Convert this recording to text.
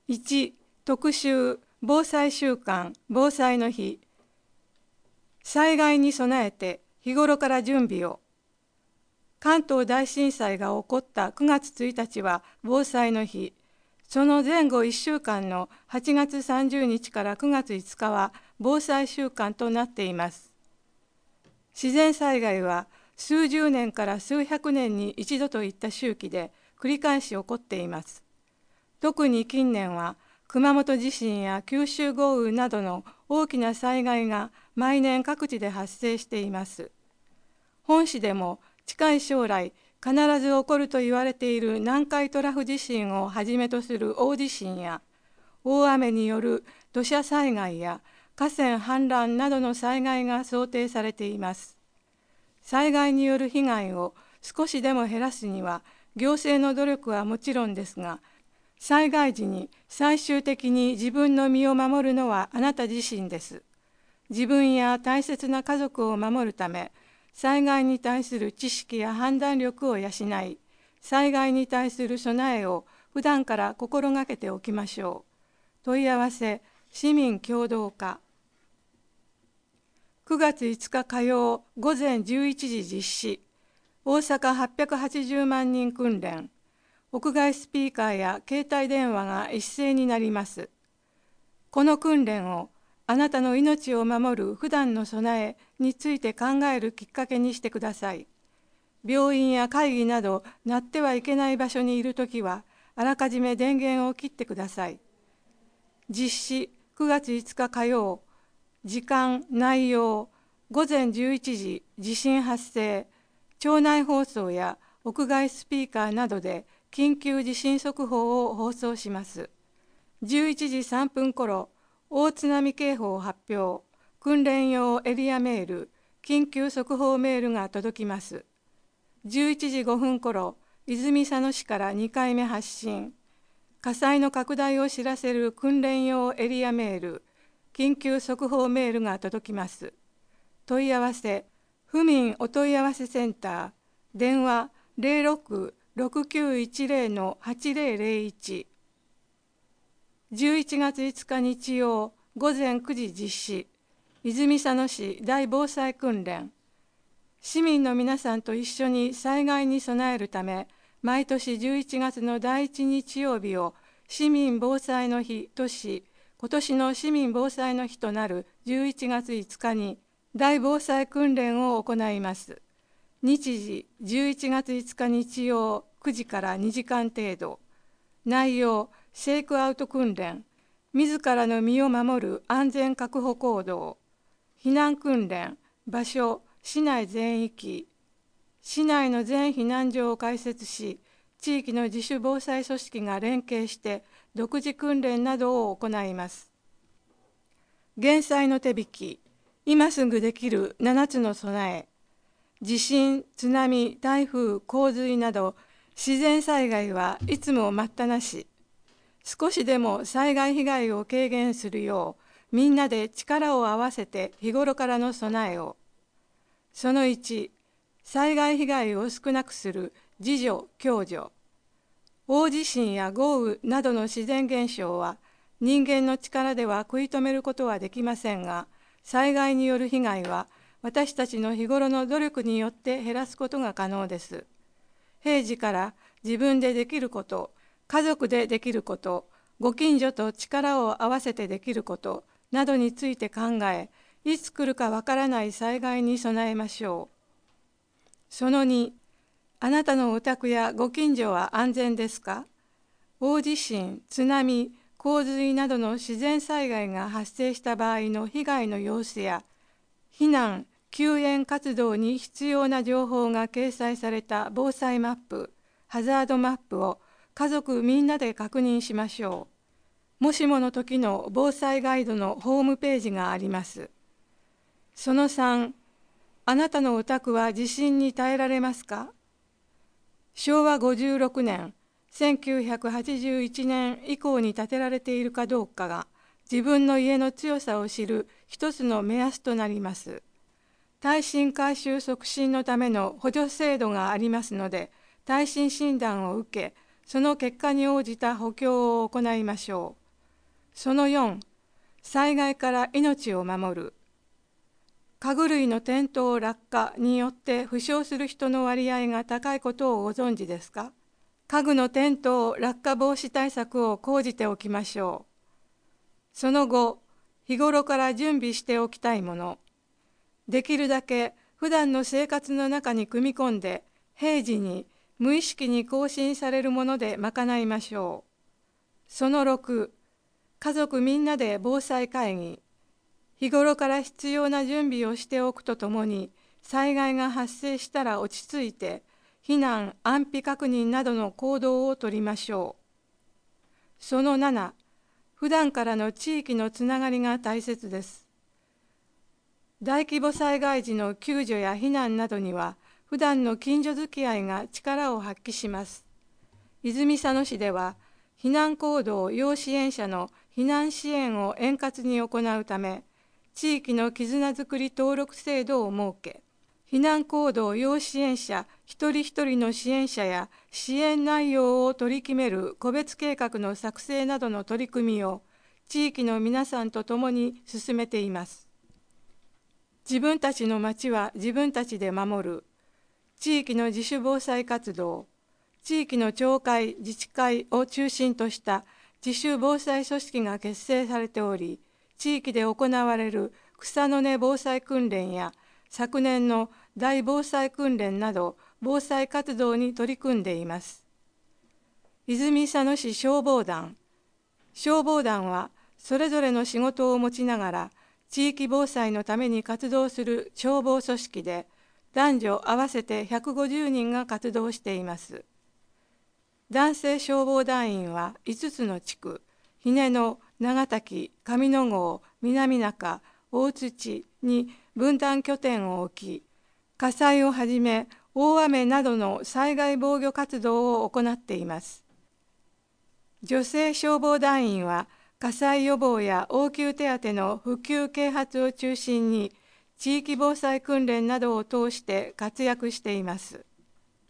1、特集防災週間防災の日。災害に備えて日頃から準備を。関東大震災が起こった9月1日は防災の日。その前後1週間の8月30日から9月5日は防災週間となっています。自然災害は数十年から数百年に一度といった周期で繰り返し起こっています。特に近年は熊本地震や九州豪雨などの大きな災害が毎年各地で発生しています。本市でも近い将来必ず起こると言われている南海トラフ地震をはじめとする大地震や大雨による土砂災害や河川氾濫などの災害が想定されています。災害による被害を少しでも減らすには行政の努力はもちろんですが、災害時に最終的に自分の身を守るのはあなた自身です。自分や大切な家族を守るため、災害に対する知識や判断力を養い、災害に対する備えを普段から心がけておきましょう。問い合わせ、市民協働課。9月5日火曜午前11時実施。大阪880万人訓練。屋外スピーカーや携帯電話が一斉になります。この訓練をあなたの命を守る普段の備えについて考えるきっかけにしてください。病院や会議など鳴ってはいけない場所にいるときは、あらかじめ電源を切ってください。実施9月5日火曜。時間、内容、午前11時、地震発生、庁内放送や屋外スピーカーなどで緊急地震速報を放送します。11時3分頃、大津波警報発表、訓練用エリアメール、緊急速報メールが届きます。11時5分頃、泉佐野市から2回目発信、火災の拡大を知らせる訓練用エリアメール、緊急速報メールが届きます。問い合わせ、府民お問い合わせセンター、電話06-6910-8001。11月5日日曜午前9時実施。泉佐野市大防災訓練。市民の皆さんと一緒に災害に備えるため、毎年11月の第1日曜日を市民防災の日とし、今年の市民防災の日となる11月5日に大防災訓練を行います。日時11月5日日曜9時から2時間程度。内容、シェイクアウト訓練、自らの身を守る安全確保行動、避難訓練、場所、市内全域、市内の全避難所を開設し、地域の自主防災組織が連携して独自訓練などを行います。減災の手引き、今すぐできる7つの備え。地震、津波、台風、洪水など自然災害はいつも待ったなし。少しでも災害被害を軽減するよう、みんなで力を合わせて日頃からの備えを。その1、災害被害を少なくする自助・共助。大地震や豪雨などの自然現象は人間の力では食い止めることはできませんが、災害による被害は私たちの日頃の努力によって減らすことが可能です。平時から自分でできること、家族でできること、ご近所と力を合わせてできることなどについて考え、いつ来るかわからない災害に備えましょう。その2、あなたのお宅やご近所は安全ですか？大地震、津波、洪水などの自然災害が発生した場合の被害の様子や、避難・救援活動に必要な情報が掲載された防災マップ、ハザードマップを家族みんなで確認しましょう。もしもの時の防災ガイドのホームページがあります。その3、あなたのお宅は地震に耐えられますか？昭和56年、1981年以降に建てられているかどうかが自分の家の強さを知る一つの目安となります。耐震改修促進のための補助制度がありますので、耐震診断を受け、その結果に応じた補強を行いましょう。 その4、災害から命を守る。家具類の転倒落下によって負傷する人の割合が高いことをご存知ですか？家具の転倒落下防止対策を講じておきましょう。その後、日頃から準備しておきたいもの。できるだけ普段の生活の中に組み込んで、平時に無意識に更新されるもので賄いましょう。その6、家族みんなで防災会議。日頃から必要な準備をしておくとともに、災害が発生したら落ち着いて、避難・安否確認などの行動をとりましょう。その7、普段からの地域のつながりが大切です。大規模災害時の救助や避難などには、普段の近所付き合いが力を発揮します。泉佐野市では、避難行動要支援者の避難支援を円滑に行うため、地域の絆づくり登録制度を設け、避難行動要支援者一人一人の支援者や支援内容を取り決める個別計画の作成などの取り組みを地域の皆さんと共に進めています。自分たちの町は自分たちで守る。地域の自主防災活動。地域の町会・自治会を中心とした自主防災組織が結成されており、地域で行われる草の根防災訓練や昨年の大防災訓練など防災活動に取り組んでいます。泉佐野市消防団。消防団はそれぞれの仕事を持ちながら地域防災のために活動する消防組織で、男女合わせて150人が活動しています。男性消防団員は5つの地区、日根野、長滝、上野郷、南中、大槌に分団拠点を置き、火災をはじめ大雨などの災害防御活動を行っています。女性消防団員は火災予防や応急手当の普及啓発を中心に地域防災訓練などを通して活躍しています。